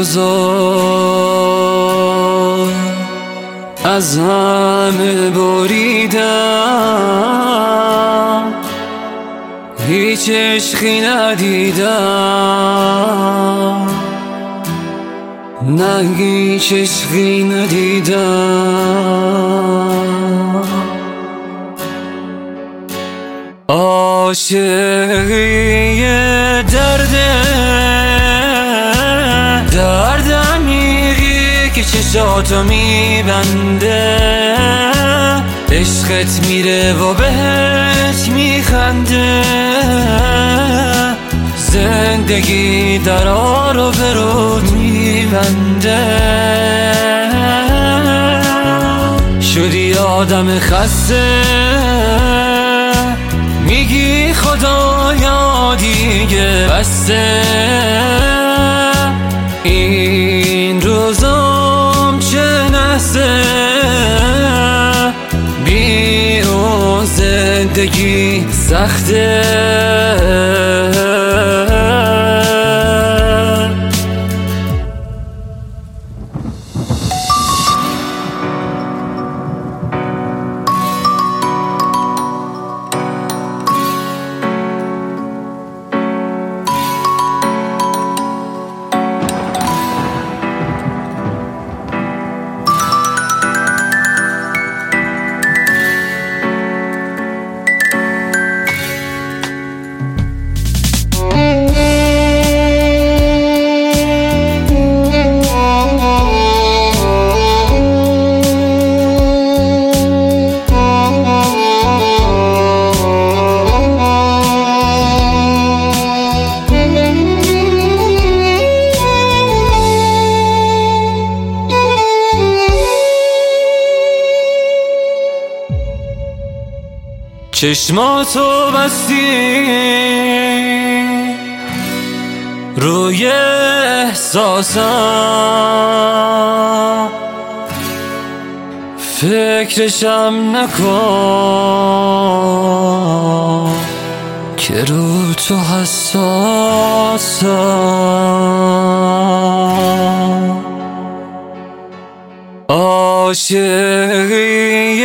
روزا از همه بریدم، هیچ عشقی ندیدم، نه هیچ عشقی ندیدم. عاشقی درد عمیقی که چشاتو میبنده، عشقت میره و بهت میخنده، زندگی درا رو به رود میبنده. شدی آدم خسته، میگی خدایا دیگه بسته، این روزام چه نحسه، بی اون زندگی سخته. چشماتو بستی روی احساسم، فکرشم نکن که رو تو حساسم. عاشقی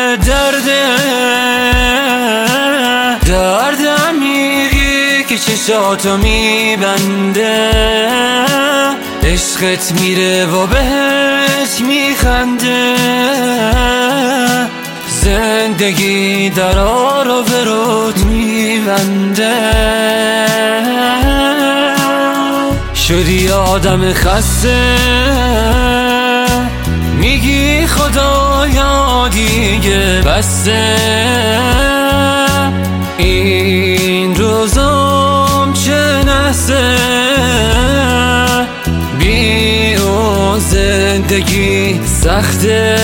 درد عمیقی که چشاتو میبنده، عشقت میره و بهت میخنده، زندگی درا رو به رود میبنده. شدی آدم خسته، میگی خدایا دیگه بسته، این روزام چه نحسه، بی اون زندگی سخته.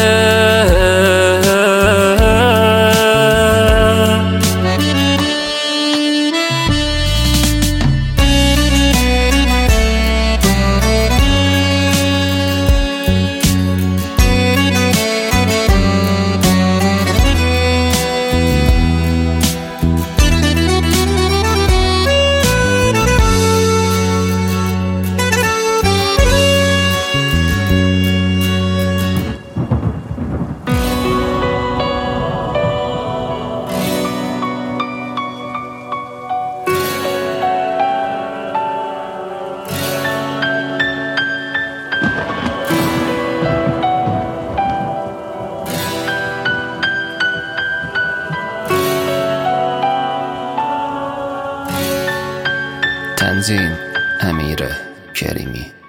تنظیم: امیر کریمی.